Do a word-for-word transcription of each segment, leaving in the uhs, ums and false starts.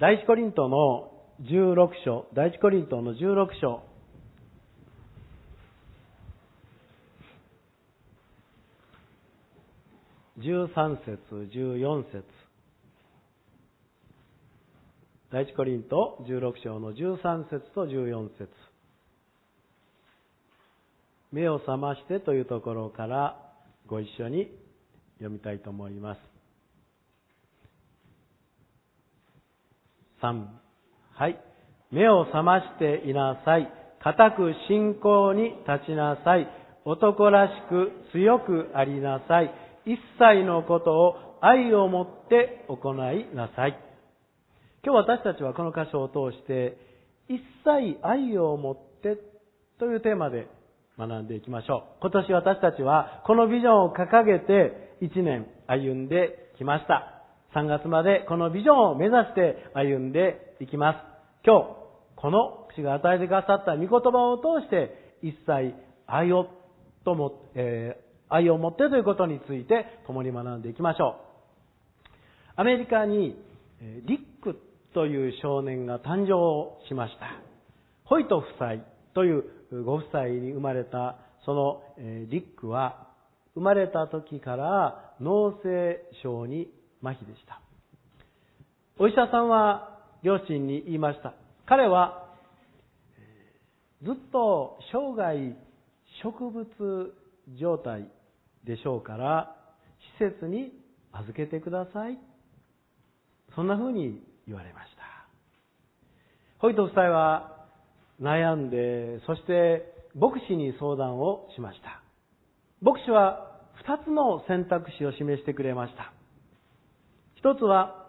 第一コリントのじゅうろく章、第一コリントのじゅうろく章、じゅうさん節、じゅうよん節。第一コリントじゅうろく章のじゅうさん節とじゅうよん節。目を覚ましてというところからご一緒に読みたいと思います。さん、はい。目を覚ましていなさい。固く信仰に立ちなさい。男らしく強くありなさい。一切のことを愛をもって行いなさい。今日私たちはこの箇所を通して一切愛をもってというテーマで学んでいきましょう。今年私たちはこのビジョンを掲げて一年歩んできました。さんがつまでこのビジョンを目指して歩んでいきます。今日この主が与えてくださった御言葉を通して一切愛をとも、えー愛を持ってということについて共に学んでいきましょう。アメリカにリックという少年が誕生しました。ホイト夫妻というご夫妻に生まれたそのリックは生まれた時から脳性小児麻痺でした。お医者さんは両親に言いました。彼はずっと生涯植物状態でしょうから施設に預けてください。そんな風に言われました。ホイト夫妻は悩んで、そして牧師に相談をしました。牧師は二つの選択肢を示してくれました。一つは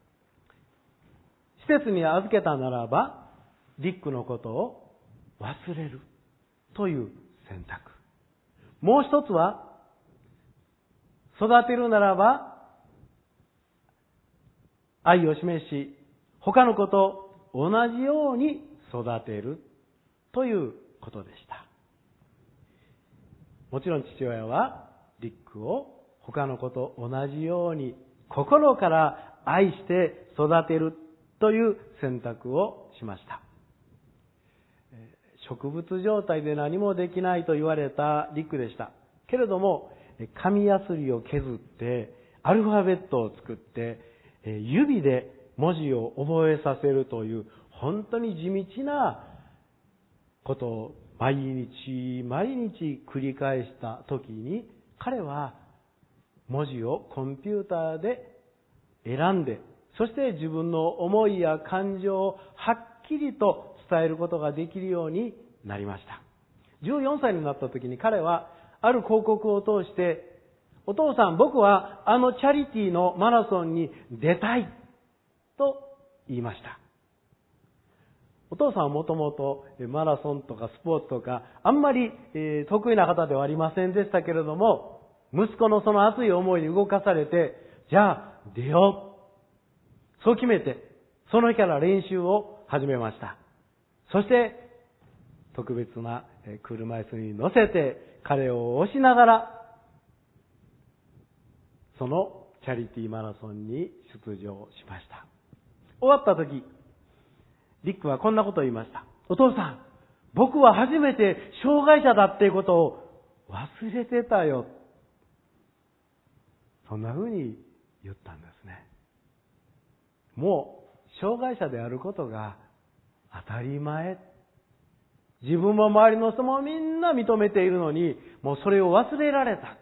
施設に預けたならばリックのことを忘れるという選択。もう一つは育てるならば愛を示し他の子と同じように育てるということでした。もちろん父親はリックを他の子と同じように心から愛して育てるという選択をしました。植物状態で何もできないと言われたリックでした。けれども紙やすりを削ってアルファベットを作って指で文字を覚えさせるという本当に地道なことを毎日毎日繰り返した時に彼は文字をコンピューターで選んで、そして自分の思いや感情をはっきりと伝えることができるようになりました。じゅうよんさいになった時に彼はある広告を通して、お父さん、僕はあのチャリティーのマラソンに出たいと言いました。お父さんはもともとマラソンとかスポーツとかあんまり得意な方ではありませんでしたけれども、息子のその熱い思いに動かされて、じゃあ出よう。そう決めて、その日から練習を始めました。そして特別な車椅子に乗せて彼を押しながらそのチャリティーマラソンに出場しました。終わった時、リックはこんなことを言いました。お父さん、僕は初めて障害者だっていうことを忘れてたよ。そんな風に言ったんですね。もう障害者であることが当たり前。自分も周りの人もみんな認めているのに、もうそれを忘れられた。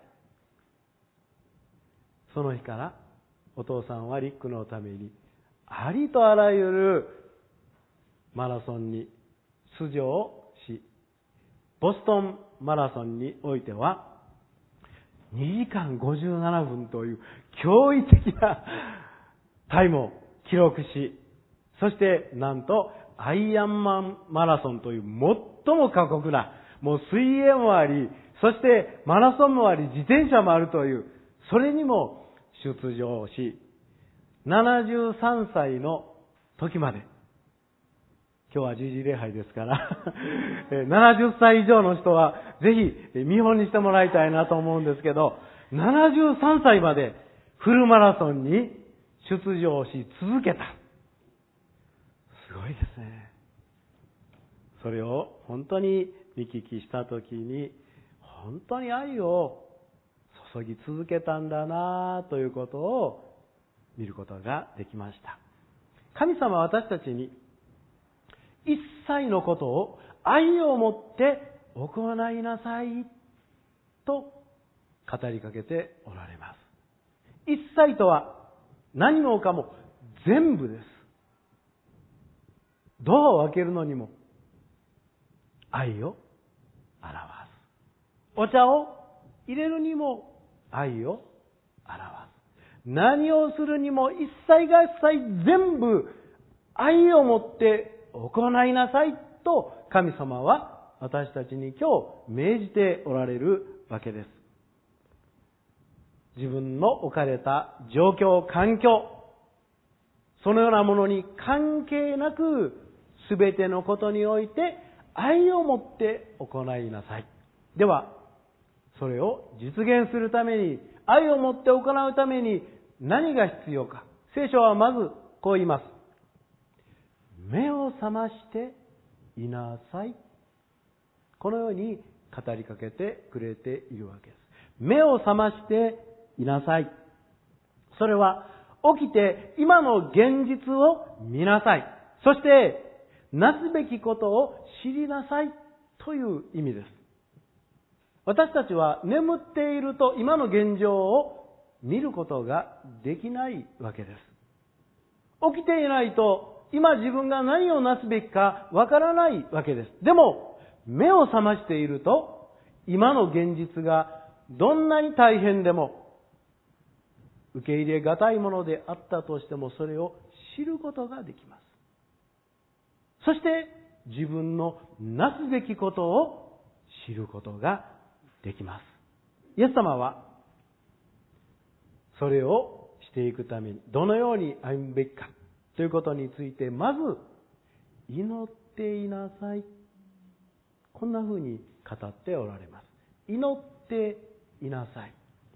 その日からお父さんはリックのためにありとあらゆるマラソンに出場し、ボストンマラソンにおいてはにじかんごじゅうななふんという驚異的なタイムを記録し、そしてなんとアイアンマンマラソンという最も過酷な、もう水泳もあり、そしてマラソンもあり、自転車もあるという、それにも出場し、ななじゅうさんさいの時まで、今日は十字礼拝ですからななじゅっさい以上の人はぜひ見本にしてもらいたいなと思うんですけど、ななじゅうさんさいまでフルマラソンに出場し続けた。 すごいですね。それを本当に見聞きしたときに、本当に愛を注ぎ続けたんだなということを見ることができました。神様は私たちに一切のことを愛を持って行いなさいと語りかけておられます。一切とは何もかも全部です。ドアを開けるのにも愛を表す。お茶を入れるにも愛を表す。何をするにも一切が一切全部愛を持って行いなさいと神様は私たちに今日命じておられるわけです。自分の置かれた状況、環境、そのようなものに関係なくすべてのことにおいて愛を持って行いなさい。では、それを実現するために、愛を持って行うために何が必要か。聖書はまずこう言います。目を覚ましていなさい。このように語りかけてくれているわけです。目を覚ましていなさい。それは起きて今の現実を見なさい。そしてなすべきことを知りなさいという意味です。私たちは眠っていると今の現状を見ることができないわけです。起きていないと今自分が何をなすべきかわからないわけです。でも目を覚ましていると今の現実がどんなに大変でも受け入れがたいものであったとしてもそれを知ることができます。そして自分のなすべきことを知ることができます。イエス様はそれをしていくためにどのように歩むべきかということについてまず祈っていなさい。こんな風に語っておられます。祈っていなさい。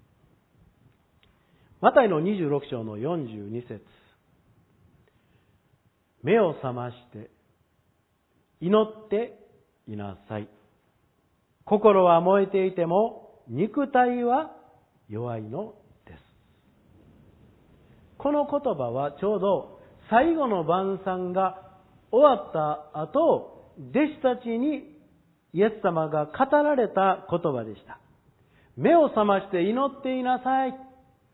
マタイのにじゅうろく章のよんじゅうに節。目を覚まして祈っていなさい。心は燃えていても肉体は弱いのです。この言葉はちょうど最後の晩餐が終わった後、弟子たちにイエス様が語られた言葉でした。目を覚まして祈っていなさい。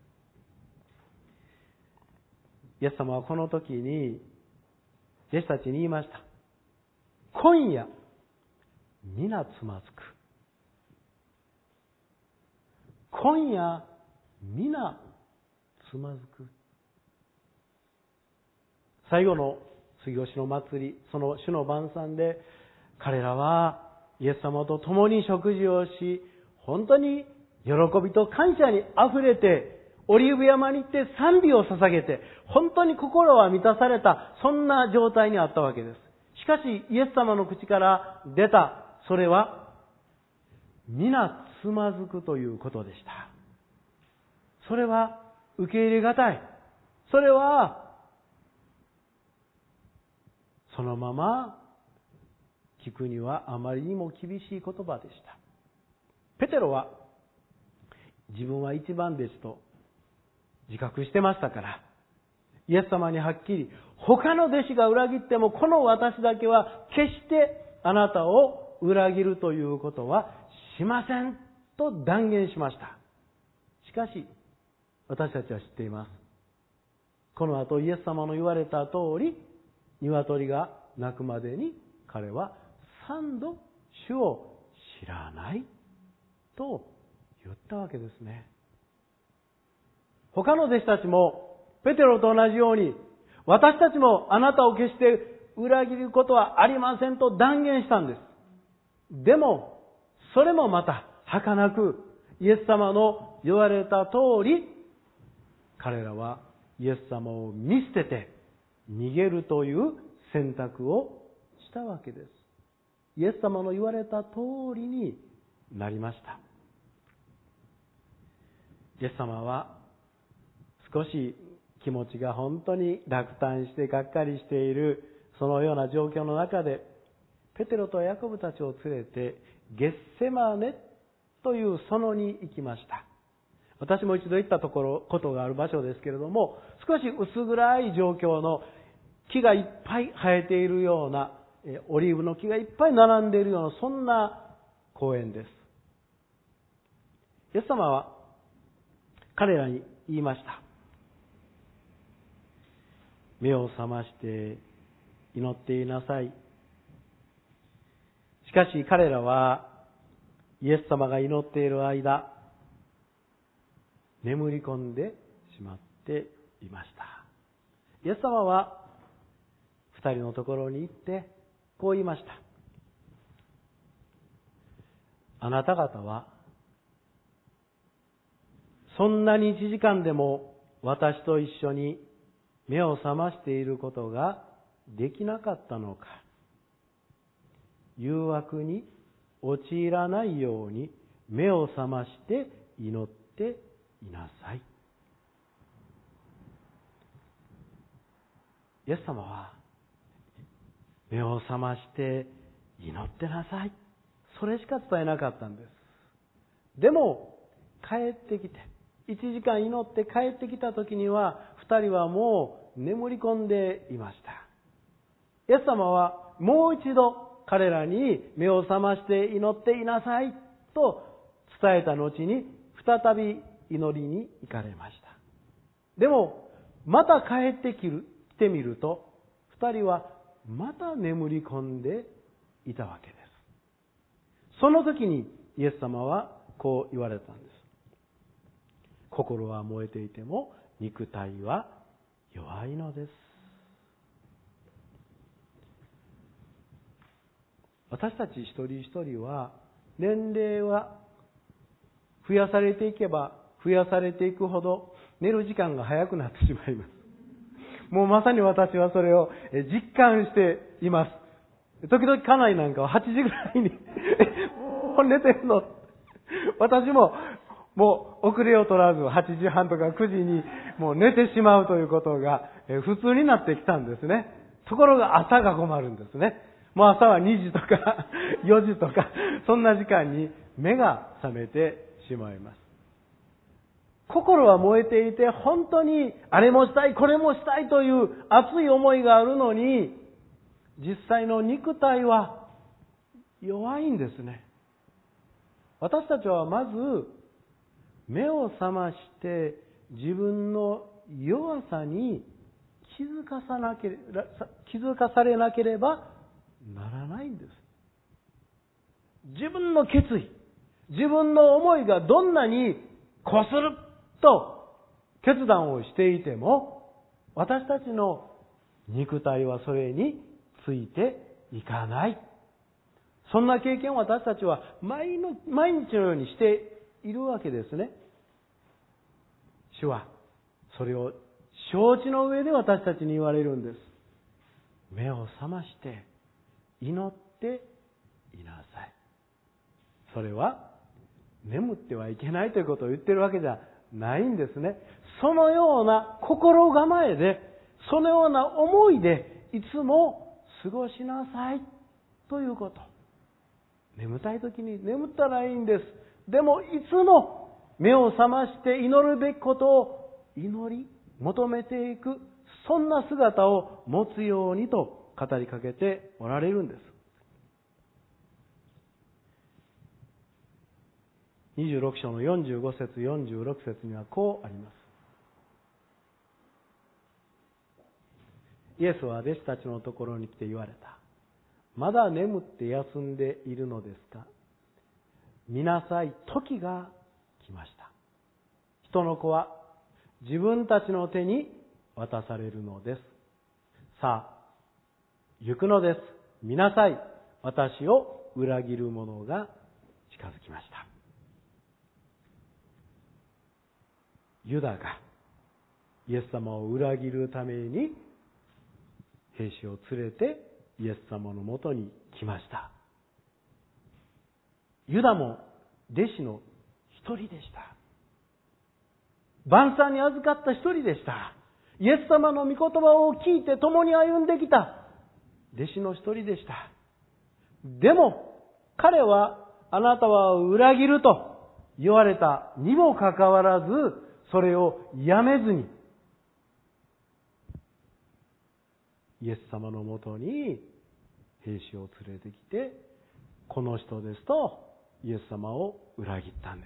イエス様はこの時に弟子たちに言いました。今夜、皆つまずく。今夜、皆つまずく。最後の杉越の祭り、その主の晩餐で、彼らはイエス様と共に食事をし、本当に喜びと感謝に溢れて、オリーブ山に行って賛美を捧げて、本当に心は満たされた、そんな状態にあったわけです。しかし、イエス様の口から出た、それは、皆つまずくということでした。それは、受け入れがたい。それは、そのまま、聞くにはあまりにも厳しい言葉でした。ペテロは、自分は一番弟子と自覚してましたから、イエス様にはっきり、他の弟子が裏切ってもこの私だけは決してあなたを裏切るということはしませんと断言しました。しかし私たちは知っています。この後イエス様の言われた通り、鶏が鳴くまでに彼は三度主を知らないと言ったわけですね。他の弟子たちもペテロと同じように、私たちもあなたを決して裏切ることはありませんと断言したんです。でも、それもまた儚く、イエス様の言われた通り、彼らはイエス様を見捨てて逃げるという選択をしたわけです。イエス様の言われた通りになりました。イエス様は少し気持ちが本当に落胆してがっかりしているそのような状況の中で、ペテロとヤコブたちを連れて、ゲッセマネという園に行きました。私も一度行ったところ、ことがある場所ですけれども、少し薄暗い状況の木がいっぱい生えているような、オリーブの木がいっぱい並んでいるような、そんな公園です。イエス様は彼らに言いました。目を覚まして祈っていなさい。しかし彼らはイエス様が祈っている間、眠り込んでしまっていました。イエス様は二人のところに行ってこう言いました。あなた方はそんなに一時間でも私と一緒に目を覚ましていることができなかったのか。誘惑に陥らないように目を覚まして祈っていなさい。イエス様は目を覚まして祈ってなさい。それしか伝えなかったんです。でも帰ってきて、一時間祈って帰ってきた時には、二人はもう眠り込んでいました。イエス様はもう一度彼らに目を覚まして祈っていなさいと伝えた後に、再び祈りに行かれました。でもまた帰ってきてみると、二人はまた眠り込んでいたわけです。その時にイエス様はこう言われたんです。心は燃えていても肉体は弱いのです。私たち一人一人は年齢は増やされていけば増やされていくほど寝る時間が早くなってしまいます。もうまさに私はそれを実感しています。時々家内なんかははちじぐらいにもう寝てるの。私ももう遅れを取らずはちじはんとかくじにもう寝てしまうということが普通になってきたんですね。ところが朝が困るんですね。もう朝はにじとかよじとかそんな時間に目が覚めてしまいます。心は燃えていて本当にあれもしたいこれもしたいという熱い思いがあるのに、実際の肉体は弱いんですね。私たちはまず目を覚まして自分の弱さに気づかさなければ、気づかされなければならないんです。自分の決意、自分の思いがどんなにこすると決断をしていても、私たちの肉体はそれについていかない。そんな経験を私たちは毎の毎日のようにしているわけですね。主はそれを承知の上で私たちに言われるんです。目を覚まして祈っていなさい。それは眠ってはいけないということを言ってるわけじゃないんですね。そのような心構えで、そのような思いでいつも過ごしなさいということ。眠たい時に眠ったらいいんです。でもいつも目を覚まして祈るべきことを祈り求めていく、そんな姿を持つようにと語りかけておられるんです。にじゅうろく章のよんじゅうご節よんじゅうろく節にはこうあります。イエスは弟子たちのところに来て言われた。まだ眠って休んでいるのですか。見なさい、時が来ました。人の子は自分たちの手に渡されるのです。さあ、行くのです。見なさい、私を裏切る者が近づきました。ユダがイエス様を裏切るために兵士を連れてイエス様のもとに来ました。ユダも弟子の一人でした。晩餐に預かった一人でした。イエス様の御言葉を聞いて共に歩んできた。 弟子の一人でした。でも、彼はあなたは裏切ると言われたにもかかわらず、それをやめずに、イエス様のもとに兵士を連れてきて、この人ですとイエス様を裏切ったんです。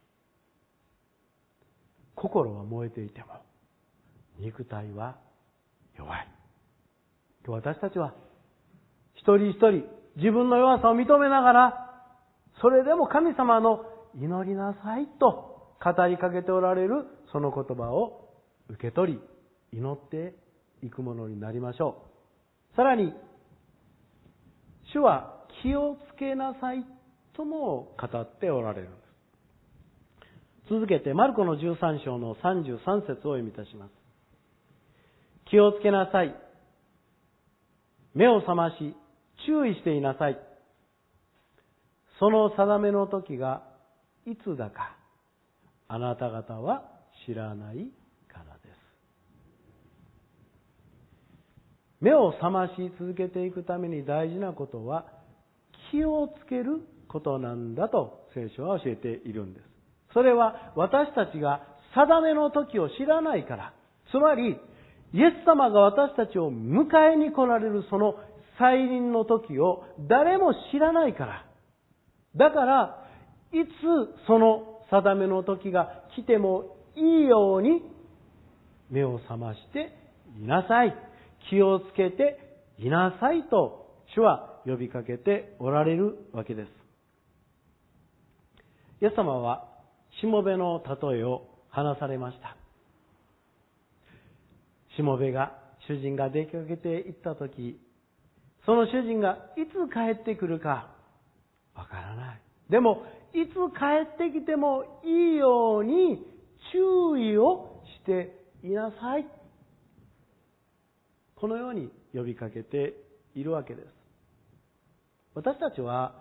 心は燃えていても、肉体は弱い。今日私たちは一人一人自分の弱さを認めながら、それでも神様の祈りなさいと語りかけておられるその言葉を受け取り、祈っていくものになりましょう。さらに、主は気をつけなさいとも語っておられるんです。続けてマルコのじゅうさん章のさんじゅうさん節をお読みいたします。気をつけなさい。目を覚まし、注意していなさい。その定めの時がいつだか、あなた方は知らないからです。目を覚まし続けていくために大事なことは、気をつけることなんだと聖書は教えているんです。それは私たちが定めの時を知らないから、つまり、イエス様が私たちを迎えに来られるその再臨の時を誰も知らないから。だから、いつその定めの時が来てもいいように目を覚ましていなさい。気をつけていなさいと主は呼びかけておられるわけです。イエス様はしもべの例えを話されました。しもべが、主人が出かけて行ったとき、その主人がいつ帰ってくるかわからない。でも、いつ帰ってきてもいいように注意をしていなさい。このように呼びかけているわけです。私たちは、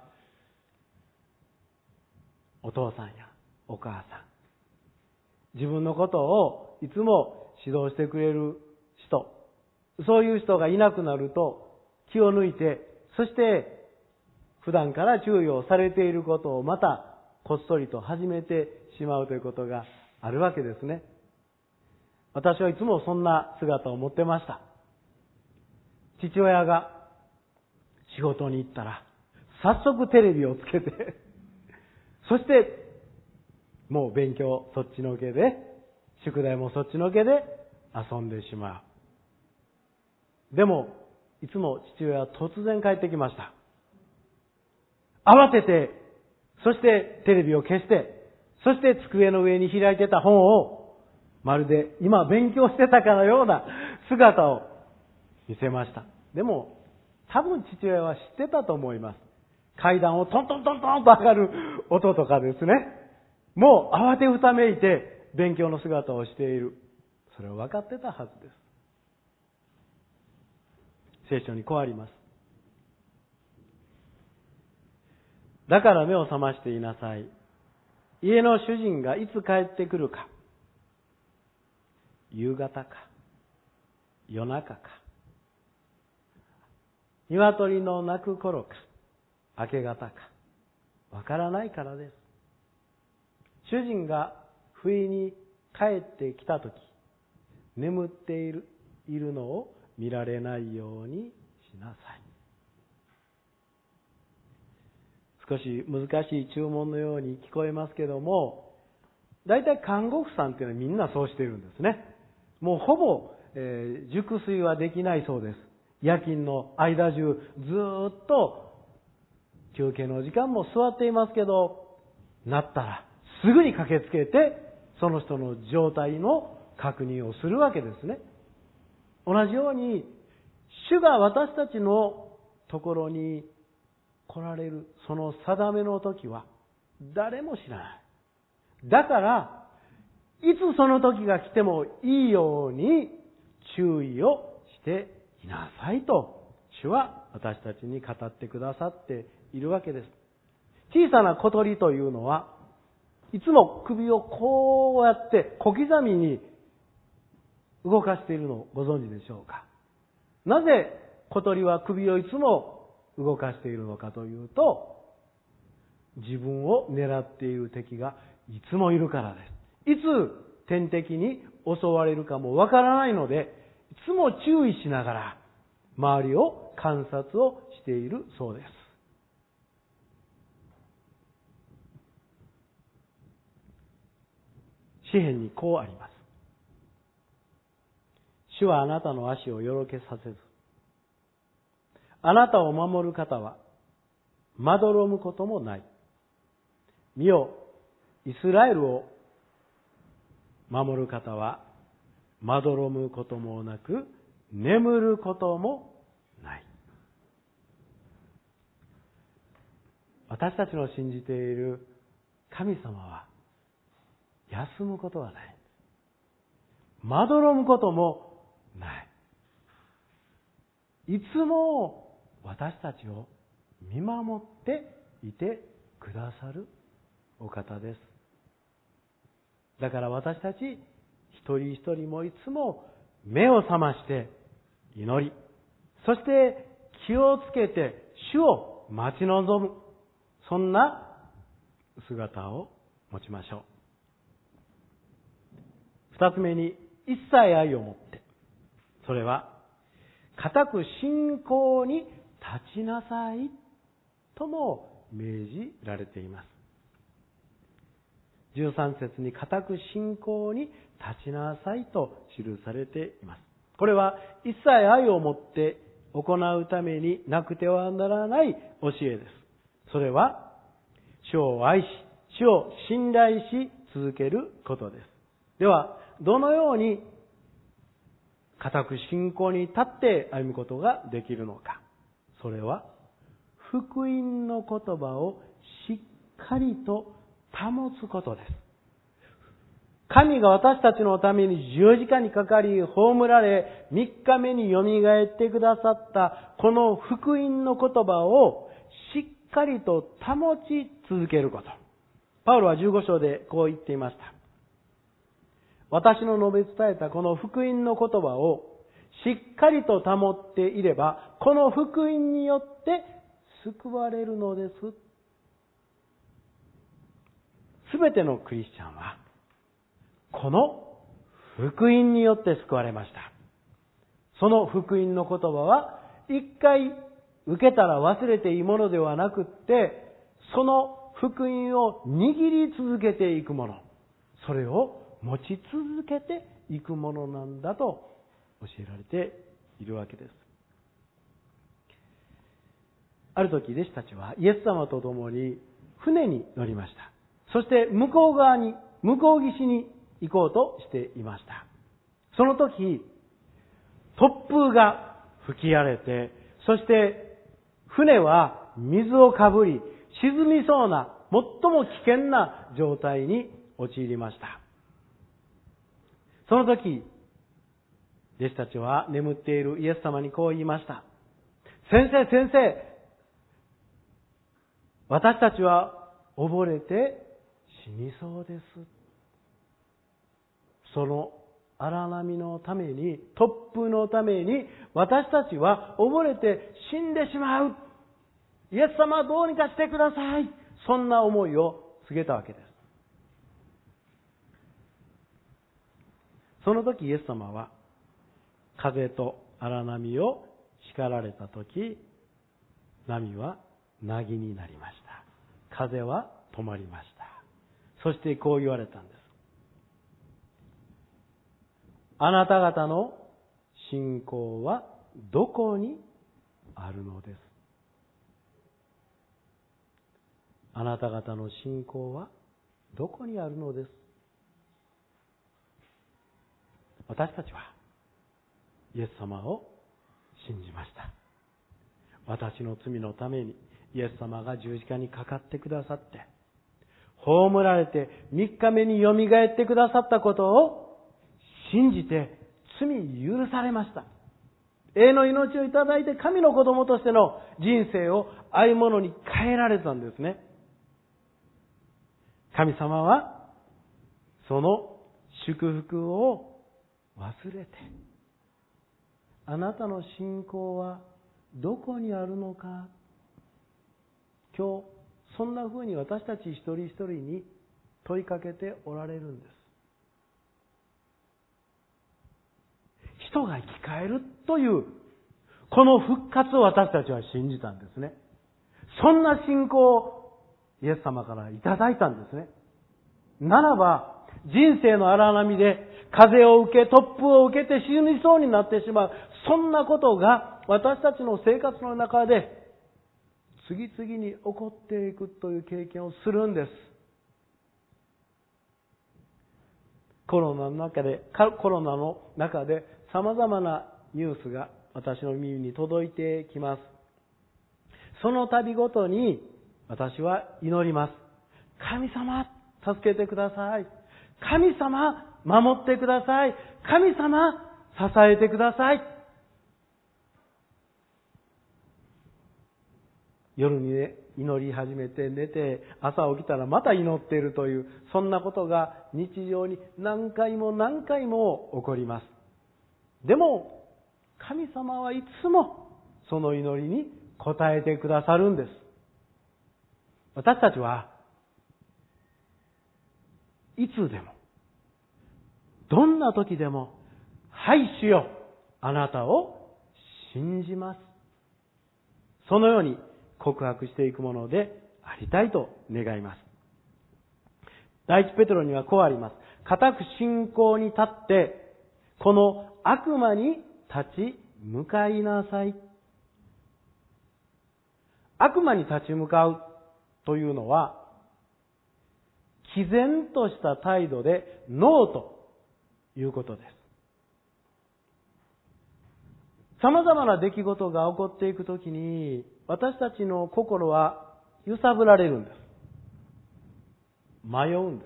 お父さんやお母さん、自分のことをいつも指導してくれる人、そういう人がいなくなると気を抜いて、そして普段から注意をされていることをまたこっそりと始めてしまうということがあるわけですね。私はいつもそんな姿を持ってました。父親が仕事に行ったら早速テレビをつけてそしてもう勉強そっちのけで、宿題もそっちのけで遊んでしまう。でもいつも父親は突然帰ってきました。慌てて、そしてテレビを消して、そして机の上に開いてた本をまるで今勉強してたかのような姿を見せました。でも多分父親は知ってたと思います。階段をトントントントンと上がる音とかですね。もう慌てふためいて勉強の姿をしている。それを分かってたはずです。聖書にこうあります。だから目を覚ましていなさい。家の主人がいつ帰ってくるか。夕方か。夜中か。鶏の鳴く頃か。明け方か。わからないからです。主人が不意に帰ってきたとき、眠っている、いるのを見られないようにしなさい。少し難しい注文のように聞こえますけども、大体看護婦さんっていうのはみんなそうしているんですね。もうほぼ、えー、熟睡はできないそうです。夜勤の間中ずーっと休憩の時間も座っていますけど、なったらすぐに駆けつけてその人の状態の確認をするわけですね。同じように主が私たちのところに来られるその定めの時は誰も知らない。だからいつその時が来てもいいように注意をしていなさいと主は私たちに語ってくださっているわけです。小さな小鳥というのはいつも首をこうやって小刻みに動かしているのをご存知でしょうか。なぜ小鳥は首をいつも動かしているのかというと、自分を狙っている敵がいつもいるからです。いつ天敵に襲われるかもわからないので、いつも注意しながら周りを観察をしているそうです。詩編にこうあります。主はあなたの足をよろけさせず、あなたを守る方はまどろむこともない。見よ、イスラエルを守る方はまどろむこともなく、眠ることもない。私たちの信じている神様は休むことはない。まどろむこともない。いつも私たちを見守っていてくださるお方です。だから私たち一人一人もいつも目を覚まして祈り、そして気をつけて主を待ち望む、そんな姿を持ちましょう。二つ目に、一切愛を持って、それは固く信仰に立ちなさいとも命じられています。じゅうさん節に固く信仰に立ちなさいと記されています。これは一切愛を持って行うためになくてはならない教えです。それは主を愛し、主を信頼し続けることです。では、どのように固く信仰に立って歩むことができるのか。それは福音の言葉をしっかりと保つことです。神が私たちのために十字架にかかり、葬られ、三日目によみがえってくださったこの福音の言葉をしっかりと保ち続けること。パウロはじゅうご章でこう言っていました。私の述べ伝えたこの福音の言葉をしっかりと保っていれば、この福音によって救われるのです。すべてのクリスチャンは、この福音によって救われました。その福音の言葉は、一回受けたら忘れていいものではなくって、その福音を握り続けていくもの。それを持ち続けていくものなんだと教えられているわけです。ある時弟子たちはイエス様と共に船に乗りました。そして向こう側に、向こう岸に行こうとしていました。その時、突風が吹き荒れて、そして船は水をかぶり、沈みそうな、最も危険な状態に陥りました。その時、弟子たちは眠っているイエス様にこう言いました。先生、先生、私たちは溺れて死にそうです。その荒波のために、突風のために、私たちは溺れて死んでしまう。イエス様どうにかしてください。そんな思いを告げたわけです。その時イエス様は風と荒波を叱られた時、波は凪になりました。風は止まりました。そしてこう言われたんです。あなた方の信仰はどこにあるのです。あなた方の信仰はどこにあるのです。私たちはイエス様を信じました。私の罪のためにイエス様が十字架にかかってくださって、葬られて三日目によみがえってくださったことを信じて罪許されました。永遠の命をいただいて神の子供としての人生を歩むものに変えられたんですね。神様はその祝福を忘れて、あなたの信仰はどこにあるのか。今日、そんなふうに私たち一人一人に問いかけておられるんです。人が生き返るという、この復活を私たちは信じたんですね。そんな信仰をイエス様からいただいたんですね。ならば、人生の荒波で風を受け、突風を受けて死にそうになってしまう。そんなことが私たちの生活の中で次々に起こっていくという経験をするんです。コロナの中で、コロナの中で様々なニュースが私の耳に届いてきます。その度ごとに私は祈ります。神様、助けてください。神様、守ってください。神様、支えてください。夜に、ね、祈り始めて寝て朝起きたらまた祈っているという、そんなことが日常に何回も何回も起こります。でも神様はいつもその祈りに応えてくださるんです。私たちはいつでもどんな時でも、はい主よ、あなたを信じます。そのように告白していくものでありたいと願います。第一ペテロにはこうあります。固く信仰に立って、この悪魔に立ち向かいなさい。悪魔に立ち向かうというのは、毅然とした態度でノーということです。様々な出来事が起こっていくときに、私たちの心は揺さぶられるんです。迷うんです。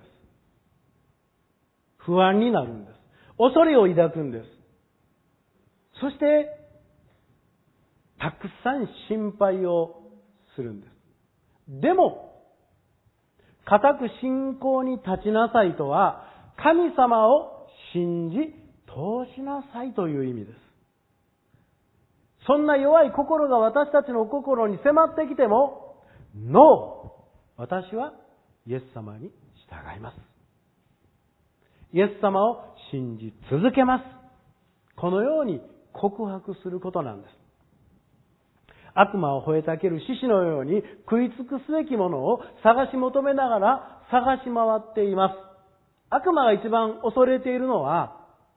不安になるんです。恐れを抱くんです。そして、たくさん心配をするんです。でも、固く信仰に立ちなさいとは、神様を信じ、通しなさいという意味です。そんな弱い心が私たちの心に迫ってきても、ノー、私はイエス様に従います。イエス様を信じ続けます。このように告白することなんです。悪魔を吠えたける獅子のように食いつくすべきものを探し求めながら探し回っています。悪魔が一番恐れているのは、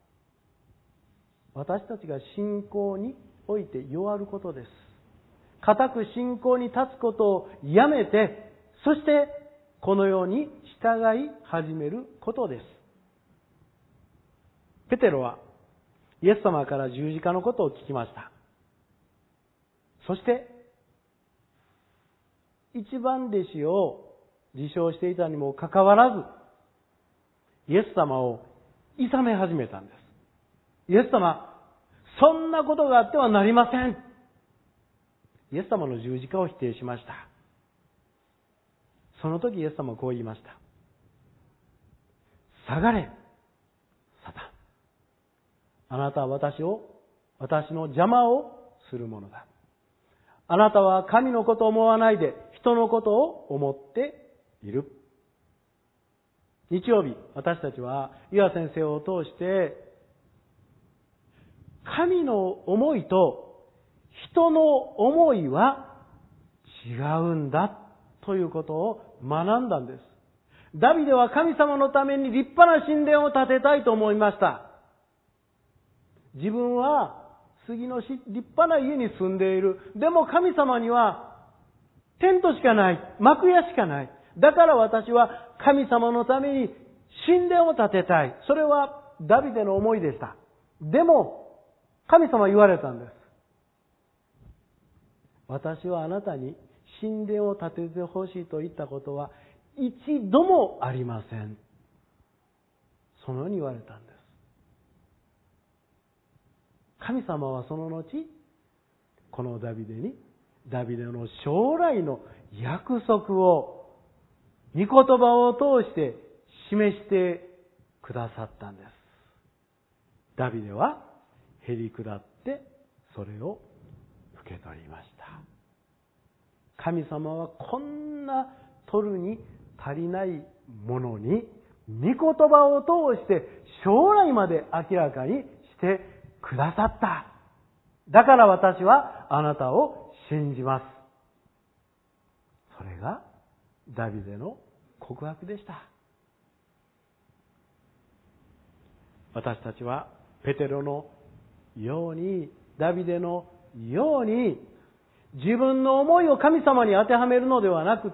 私たちが信仰において弱ることです。固く信仰に立つことをやめて、そしてこのように従い始めることです。ペテロはイエス様から十字架のことを聞きました。そして一番弟子を自称していたにもかかわらず、イエス様を諌め始めたんです。イエス様、そんなことがあってはなりません。イエス様の十字架を否定しました。その時イエス様はこう言いました。下がれ、サタン。あなたは私を、私の邪魔をするものだ。あなたは神のことを思わないで人のことを思っている。日曜日、私たちは岩先生を通して神の思いと人の思いは違うんだということを学んだんです。ダビデは神様のために立派な神殿を建てたいと思いました。自分は杉の立派な家に住んでいる。でも神様にはテントしかない。幕屋しかない。だから私は神様のために神殿を建てたい。それはダビデの思いでした。でも神様は言われたんです。私はあなたに神殿を建ててほしいと言ったことは一度もありません。そのように言われたんです。神様はその後、このダビデに、ダビデの将来の約束を、御言葉を通して示してくださったんです。ダビデはへり下ってそれを受け取りました。神様はこんな取るに足りないものに、御言葉を通して将来まで明らかにしてくださった。だから私はあなたを信じます。それがダビデの告白でした。私たちはペテロのように、ダビデのように、自分の思いを神様に当てはめるのではなくって、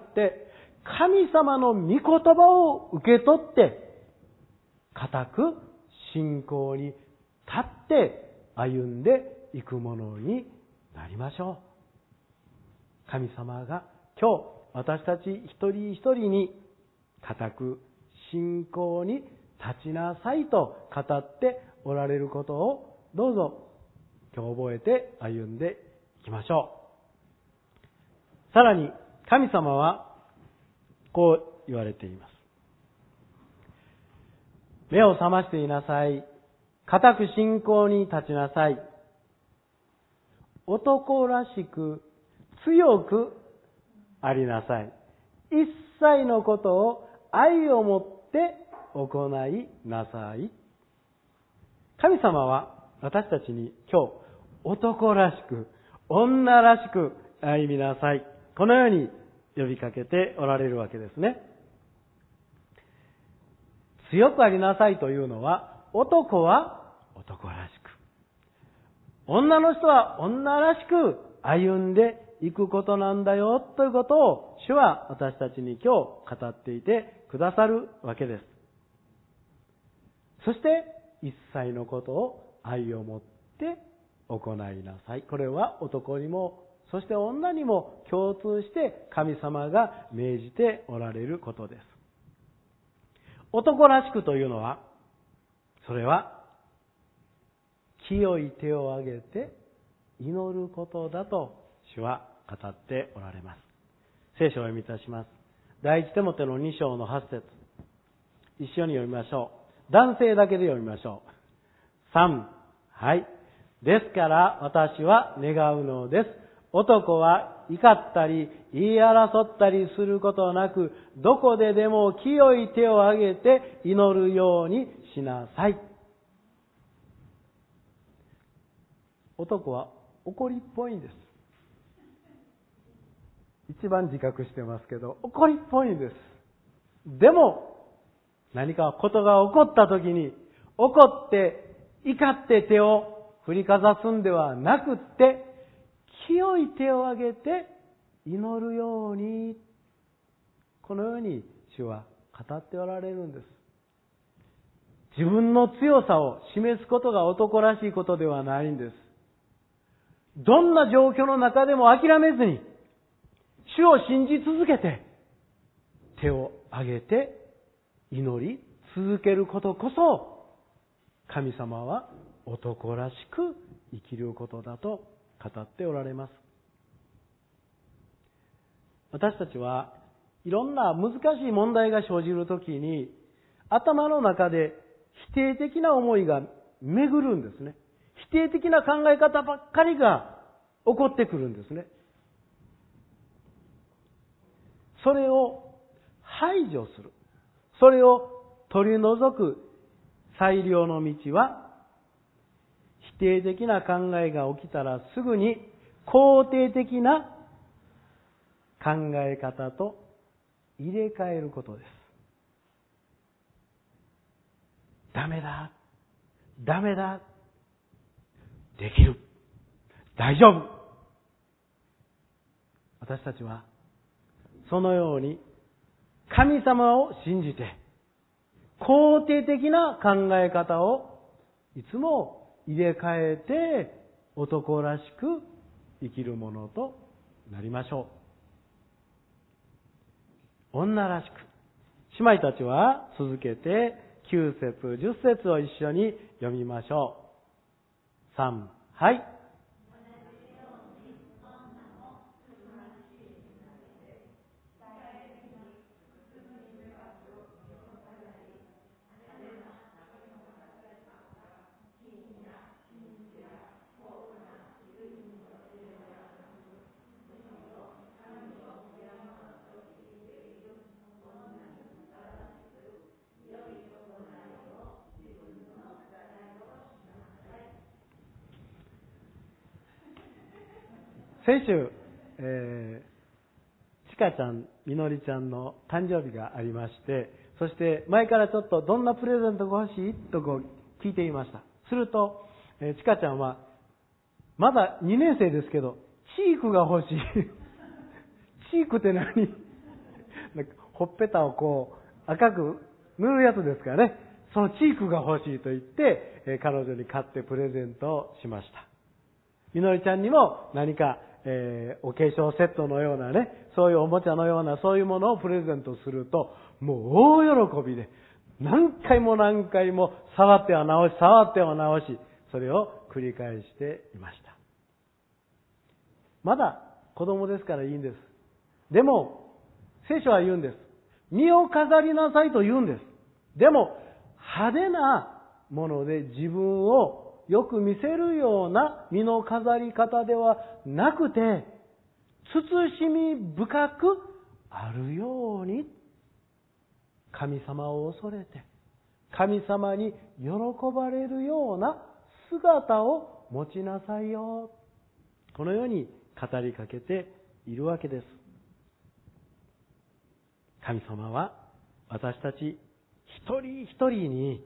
神様の御言葉を受け取って、固く信仰に立って歩んでいくものになりましょう。神様が今日私たち一人一人に固く信仰に立ちなさいと語っておられることをどうぞ今日覚えて歩んでいきましょう。さらに神様はこう言われています。目を覚ましていなさい。固く信仰に立ちなさい。男らしく強くありなさい。一切のことを愛を持って行いなさい。神様は私たちに今日、男らしく、女らしく歩みなさい。このように呼びかけておられるわけですね。強くありなさいというのは、男は男らしく、女の人は女らしく歩んでいくことなんだよということを主は私たちに今日語っていてくださるわけです。そして一切のことを愛を持って行いなさい。これは男にもそして女にも共通して神様が命じておられることです。男らしくというのは、それは清い手を挙げて祈ることだと主は語っておられます。聖書を読みいたします。第一テモテのに章のはち節。一緒に読みましょう。男性だけで読みましょう。さん、はい。ですから私は願うのです。男は怒ったり言い争ったりすることなく、どこででも清い手を挙げて祈るようにしなさい。男は怒りっぽいんです。一番自覚してますけど、怒りっぽいんです。でも、何かことが起こった時に、怒って怒って手を振りかざすんではなくって、清い手を挙げて祈るように、このように主は語っておられるんです。自分の強さを示すことが男らしいことではないんです。どんな状況の中でも諦めずに、主を信じ続けて、手を挙げて祈り続けることこそ、神様は男らしく生きることだと語っておられます。私たちはいろんな難しい問題が生じるときに、頭の中で否定的な思いが巡るんですね。否定的な考え方ばっかりが起こってくるんですね。それを排除する。それを取り除く最良の道は、否定的な考えが起きたらすぐに肯定的な考え方と入れ替えることです。ダメだ。ダメだ。できる。大丈夫。私たちはそのように神様を信じて肯定的な考え方をいつも入れ替えて男らしく生きるものとなりましょう。女らしく。姉妹たちは続けてきゅう節、じゅっ節を一緒に読みましょう。さん、はい。 先週、えー、ちかちゃん、みのりちゃんの誕生日がありまして、そして前からちょっとどんなプレゼントが欲しいとこう聞いていました。すると、えー、ちかちゃんは、まだにねん生ですけど、チークが欲しい。チークって何？なんかほっぺたをこう赤く塗るやつですからね。そのチークが欲しいと言って、えー、彼女に買ってプレゼントをしました。みのりちゃんにも何か、えー、お化粧セットのようなね、そういうおもちゃのようなそういうものをプレゼントすると、もう大喜びで、何回も何回も触っては直し、触っては直し、それを繰り返していました。まだ子供ですからいいんです。でも、聖書は言うんです。身を飾りなさいと言うんです。でも、派手なもので自分をよく見せるような身の飾り方ではなくて、慎み深くあるように、神様を恐れて、神様に喜ばれるような姿を持ちなさいよ。このように語りかけているわけです。神様は私たち一人一人に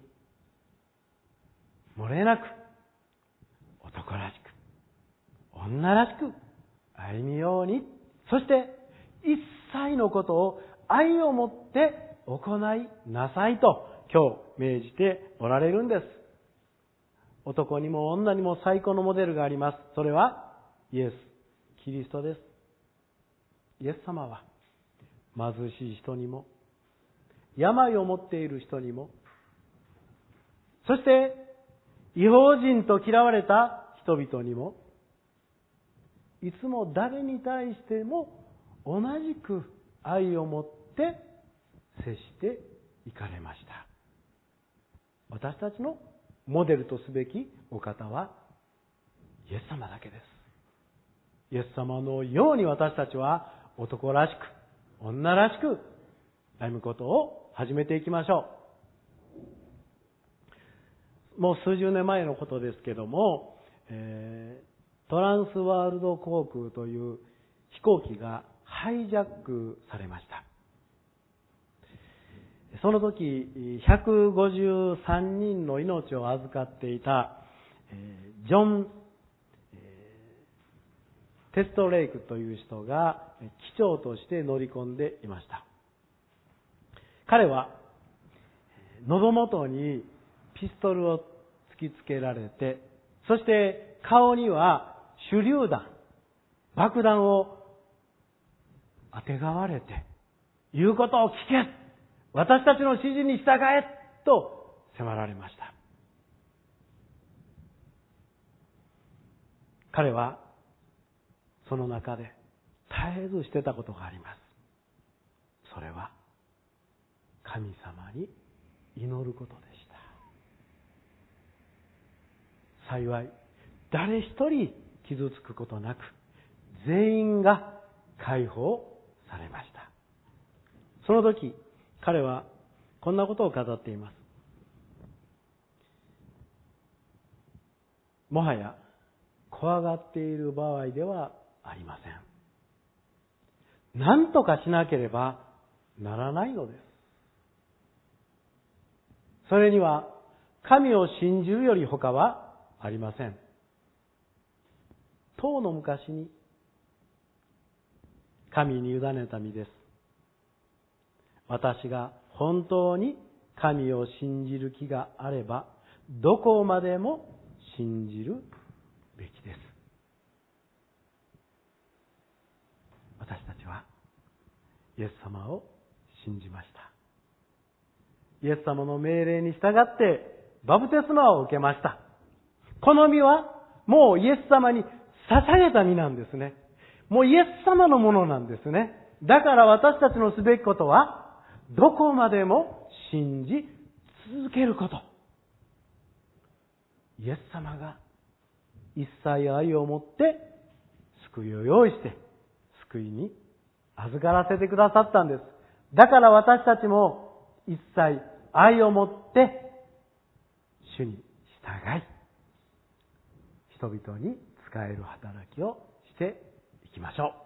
漏れなく男らしく女らしく歩みように、そして一切のことを愛を持って行いなさいと今日命じておられるんです。男にも女にも最高のモデルがあります。それはイエス・キリストです。イエス様は貧しい人にも、病を持っている人にも、そして異邦人と嫌われた人々にも、いつも誰に対しても同じく愛を持って接していかれました。私たちのモデルとすべきお方はイエス様だけです。イエス様のように私たちは男らしく女らしく歩むことを始めていきましょう。もう数十年前のことですけども、えー、トランスワールド航空という飛行機がハイジャックされました。その時ひゃくごじゅうさんにんの命を預かっていたジョン・テストレイクという人が機長として乗り込んでいました。彼は喉元にピストルを突きつけられて、そして顔には手榴弾、爆弾をあてがわれて、言うことを聞け、私たちの指示に従えと迫られました。彼はその中で絶えずしてたことがあります。それは神様に祈ることでした。幸い誰一人傷つくことなく全員が解放されました。その時彼はこんなことを語っています。もはや怖がっている場合ではありません。何とかしなければならないのです。それには神を信じるより他はありません。とうの昔に神に委ねた身です。私が本当に神を信じる気があれば、どこまでも信じるべきです。私たちはイエス様を信じました。イエス様の命令に従ってバプテスマを受けました。この身はもうイエス様に捧げた身なんですね。もうイエス様のものなんですね。だから私たちのすべきことは、どこまでも信じ続けること。イエス様が一切愛を持って救いを用意して救いに預からせてくださったんです。だから私たちも一切愛を持って主に従い、人々に仕える働きをしてきましょう。